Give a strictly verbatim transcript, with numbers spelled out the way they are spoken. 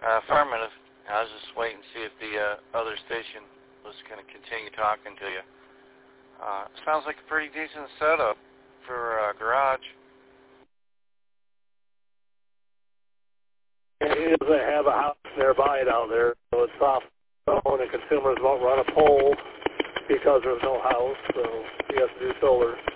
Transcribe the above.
Uh, affirmative. I was just waiting to see if the uh, other station was going to continue talking to you. Uh, sounds like a pretty decent setup for a garage. It doesn't have a house nearby down there, so it's soft phone, and consumers won't run a pole because there's no house, so he has to do solar.